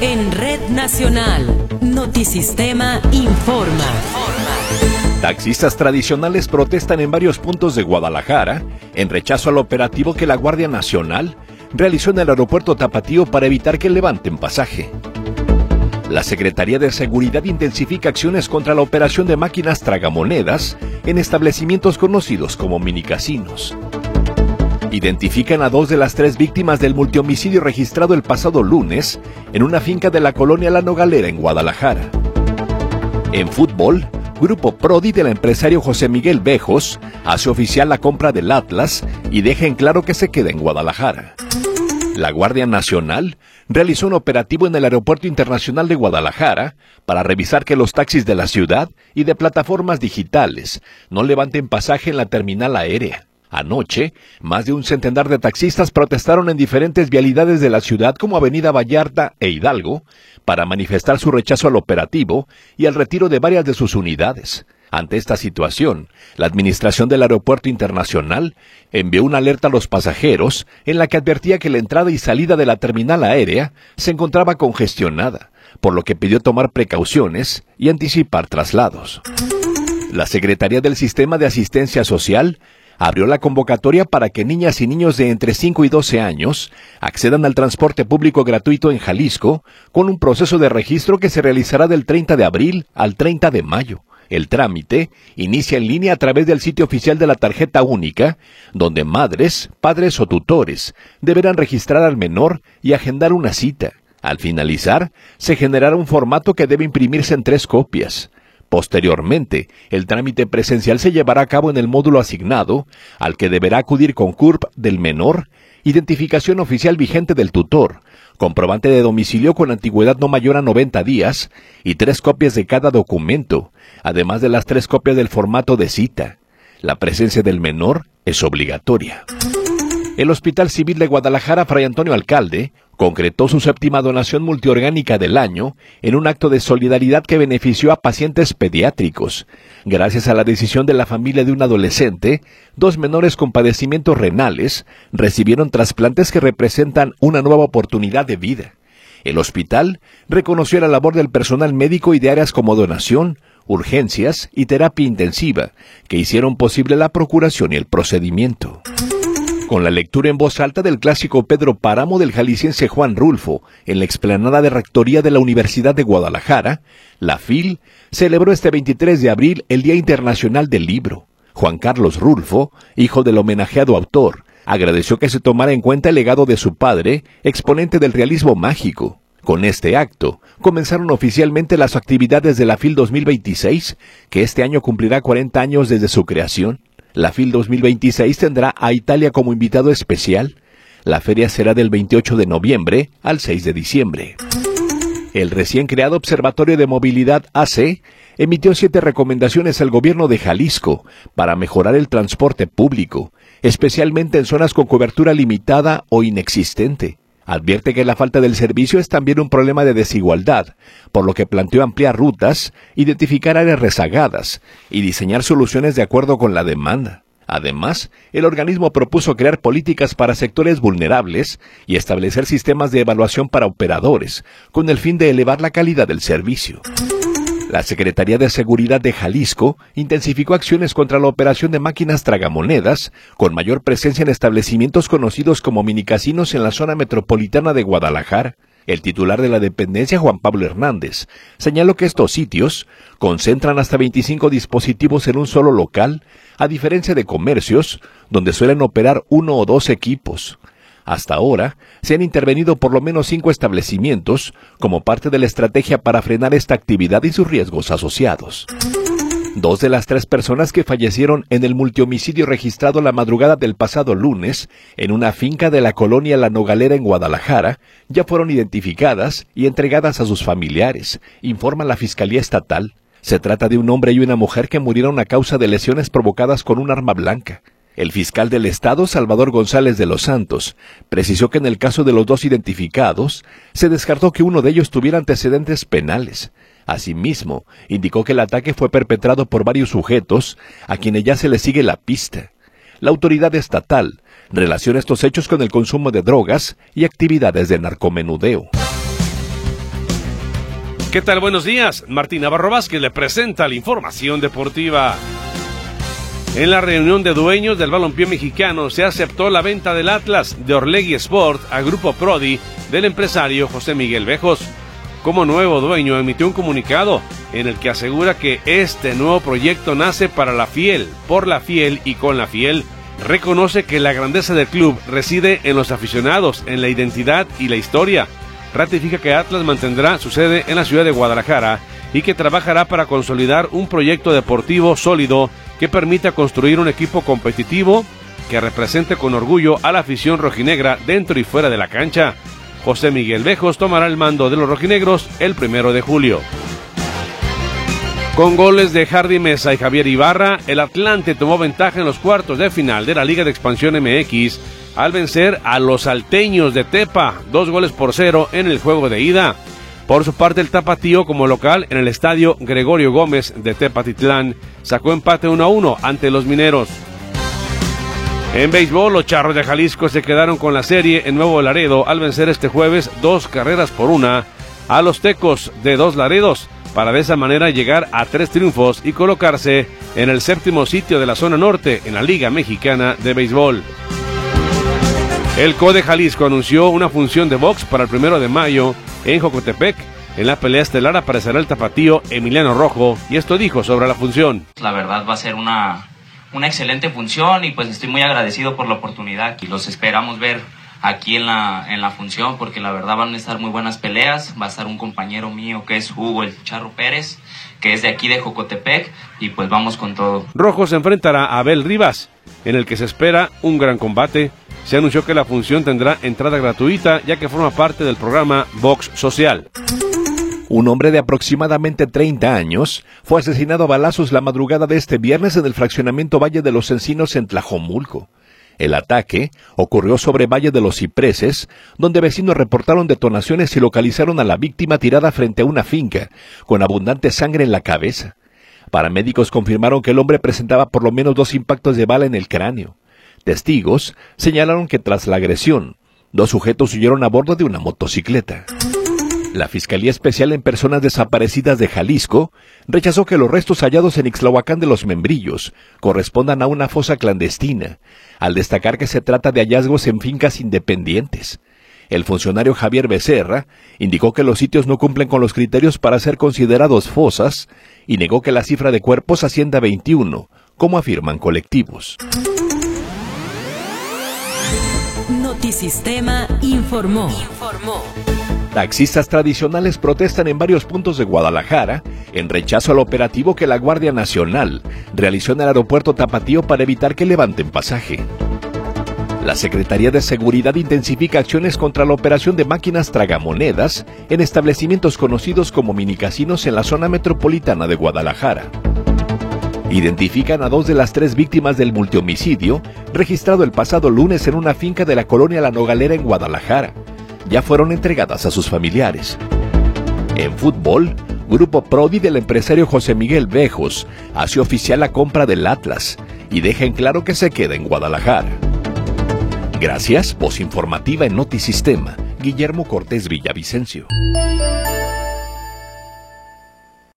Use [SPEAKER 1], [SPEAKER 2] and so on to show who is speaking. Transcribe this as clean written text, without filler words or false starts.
[SPEAKER 1] En Red Nacional, Notisistema informa.
[SPEAKER 2] Taxistas tradicionales protestan en varios puntos de Guadalajara en rechazo al operativo que la Guardia Nacional realizó en el aeropuerto Tapatío para evitar que levanten pasaje. La Secretaría de Seguridad intensifica acciones contra la operación de máquinas tragamonedas en establecimientos conocidos como minicasinos. Identifican a 2 de las 3 víctimas del multihomicidio registrado el pasado lunes en una finca de la colonia La Nogalera en Guadalajara. En fútbol, Grupo Prodi del empresario José Miguel Bejos hace oficial la compra del Atlas y deja en claro que se queda en Guadalajara. La Guardia Nacional realizó un operativo en el Aeropuerto Internacional de Guadalajara para revisar que los taxis de la ciudad y de plataformas digitales no levanten pasaje en la terminal aérea. Anoche, más de un centenar de taxistas protestaron en diferentes vialidades de la ciudad como Avenida Vallarta e Hidalgo para manifestar su rechazo al operativo y al retiro de varias de sus unidades. Ante esta situación, la administración del Aeropuerto Internacional envió una alerta a los pasajeros en la que advertía que la entrada y salida de la terminal aérea se encontraba congestionada, por lo que pidió tomar precauciones y anticipar traslados. La Secretaría del Sistema de Asistencia Social abrió la convocatoria para que niñas y niños de entre 5 y 12 años accedan al transporte público gratuito en Jalisco con un proceso de registro que se realizará del 30 de abril al 30 de mayo. El trámite inicia en línea a través del sitio oficial de la tarjeta única, donde madres, padres o tutores deberán registrar al menor y agendar una cita. Al finalizar, se generará un formato que debe imprimirse en 3 copias. Posteriormente, el trámite presencial se llevará a cabo en el módulo asignado, al que deberá acudir con CURP del menor, identificación oficial vigente del tutor, comprobante de domicilio con antigüedad no mayor a 90 días y 3 copias de cada documento, además de las 3 copias del formato de cita. La presencia del menor es obligatoria. El Hospital Civil de Guadalajara Fray Antonio Alcalde concretó su 7ª donación multiorgánica del año en un acto de solidaridad que benefició a pacientes pediátricos. Gracias a la decisión de la familia de un adolescente, 2 menores con padecimientos renales recibieron trasplantes que representan una nueva oportunidad de vida. El hospital reconoció la labor del personal médico y de áreas como donación, urgencias y terapia intensiva, que hicieron posible la procuración y el procedimiento. Con la lectura en voz alta del clásico Pedro Páramo del jalisciense Juan Rulfo en la explanada de Rectoría de la Universidad de Guadalajara, la FIL celebró este 23 de abril el Día Internacional del Libro. Juan Carlos Rulfo, hijo del homenajeado autor, agradeció que se tomara en cuenta el legado de su padre, exponente del realismo mágico. Con este acto, comenzaron oficialmente las actividades de la FIL 2026, que este año cumplirá 40 años desde su creación. La FIL 2026 tendrá a Italia como invitado especial. La feria será del 28 de noviembre al 6 de diciembre. El recién creado Observatorio de Movilidad AC emitió 7 recomendaciones al gobierno de Jalisco para mejorar el transporte público, especialmente en zonas con cobertura limitada o inexistente. Advierte que la falta del servicio es también un problema de desigualdad, por lo que planteó ampliar rutas, identificar áreas rezagadas y diseñar soluciones de acuerdo con la demanda. Además, el organismo propuso crear políticas para sectores vulnerables y establecer sistemas de evaluación para operadores, con el fin de elevar la calidad del servicio. La Secretaría de Seguridad de Jalisco intensificó acciones contra la operación de máquinas tragamonedas, con mayor presencia en establecimientos conocidos como minicasinos en la zona metropolitana de Guadalajara. El titular de la dependencia, Juan Pablo Hernández, señaló que estos sitios concentran hasta 25 dispositivos en un solo local, a diferencia de comercios, donde suelen operar 1 o 2 equipos. Hasta ahora, se han intervenido por lo menos 5 establecimientos como parte de la estrategia para frenar esta actividad y sus riesgos asociados. 2 de las 3 personas que fallecieron en el multihomicidio registrado la madrugada del pasado lunes en una finca de la colonia La Nogalera en Guadalajara ya fueron identificadas y entregadas a sus familiares, informa la Fiscalía Estatal. Se trata de un hombre y una mujer que murieron a causa de lesiones provocadas con un arma blanca. El fiscal del Estado, Salvador González de los Santos, precisó que en el caso de los 2 identificados, se descartó que uno de ellos tuviera antecedentes penales. Asimismo, indicó que el ataque fue perpetrado por varios sujetos, a quienes ya se les sigue la pista. La autoridad estatal relaciona estos hechos con el consumo de drogas y actividades de narcomenudeo.
[SPEAKER 3] ¿Qué tal? Buenos días. Martín Navarro Vázquez le presenta la información deportiva. En la reunión de dueños del balompié mexicano se aceptó la venta del Atlas de Orlegui Sport a Grupo Prodi del empresario José Miguel Bejos. Como nuevo dueño emitió un comunicado en el que asegura que este nuevo proyecto nace para la fiel, por la fiel y con la fiel. Reconoce que la grandeza del club reside en los aficionados, en la identidad y la historia. Ratifica que Atlas mantendrá su sede en la ciudad de Guadalajara y que trabajará para consolidar un proyecto deportivo sólido que permita construir un equipo competitivo que represente con orgullo a la afición rojinegra dentro y fuera de la cancha. José Miguel Bejos tomará el mando de los rojinegros el 1 de julio. Con goles de Hardy Mesa y Javier Ibarra, el Atlante tomó ventaja en los cuartos de final de la Liga de Expansión MX al vencer a los salteños de Tepa, 2-0 en el juego de ida. Por su parte, el Tapatío, como local en el estadio Gregorio Gómez de Tepatitlán, sacó empate 1-1 ante los mineros. En béisbol, los Charros de Jalisco se quedaron con la serie en Nuevo Laredo al vencer este jueves 2-1 a los Tecos de Dos Laredos, para de esa manera llegar a 3 triunfos y colocarse en el 7º sitio de la zona norte en la Liga Mexicana de Béisbol. El CODE Jalisco anunció una función de box para el 1 de mayo en Jocotepec. En la pelea estelar aparecerá el tapatío Emiliano Rojo, y esto dijo sobre la función.
[SPEAKER 4] La verdad va a ser una excelente función y pues estoy muy agradecido por la oportunidad y los esperamos ver aquí en la función, porque la verdad van a estar muy buenas peleas. Va a estar un compañero mío que es Hugo el Charro Pérez, que es de aquí de Jocotepec, y pues vamos con todo.
[SPEAKER 3] Rojo se enfrentará a Abel Rivas, en el que se espera un gran combate. Se anunció que la función tendrá entrada gratuita, ya que forma parte del programa Box Social.
[SPEAKER 2] Un hombre de aproximadamente 30 años fue asesinado a balazos la madrugada de este viernes en el fraccionamiento Valle de los Encinos en Tlajomulco. El ataque ocurrió sobre Valle de los Cipreses, donde vecinos reportaron detonaciones y localizaron a la víctima tirada frente a una finca, con abundante sangre en la cabeza. Paramédicos confirmaron que el hombre presentaba por lo menos 2 impactos de bala en el cráneo. Testigos señalaron que tras la agresión, 2 sujetos huyeron a bordo de una motocicleta. La Fiscalía Especial en Personas Desaparecidas de Jalisco rechazó que los restos hallados en Ixtlahuacán de los Membrillos correspondan a una fosa clandestina, al destacar que se trata de hallazgos en fincas independientes. El funcionario Javier Becerra indicó que los sitios no cumplen con los criterios para ser considerados fosas y negó que la cifra de cuerpos ascienda a 21, como afirman colectivos.
[SPEAKER 1] Notisistema informó.
[SPEAKER 2] Taxistas tradicionales protestan en varios puntos de Guadalajara en rechazo al operativo que la Guardia Nacional realizó en el aeropuerto Tapatío para evitar que levanten pasaje. La Secretaría de Seguridad intensifica acciones contra la operación de máquinas tragamonedas en establecimientos conocidos como minicasinos en la zona metropolitana de Guadalajara. Identifican a 2 de las 3 víctimas del multihomicidio registrado el pasado lunes en una finca de la colonia La Nogalera en Guadalajara. Ya fueron entregadas a sus familiares. En fútbol, Grupo Prodi del empresario José Miguel Bejos hace oficial la compra del Atlas y deja en claro que se queda en Guadalajara. Gracias, voz informativa en Notisistema, Guillermo Cortés Villavicencio.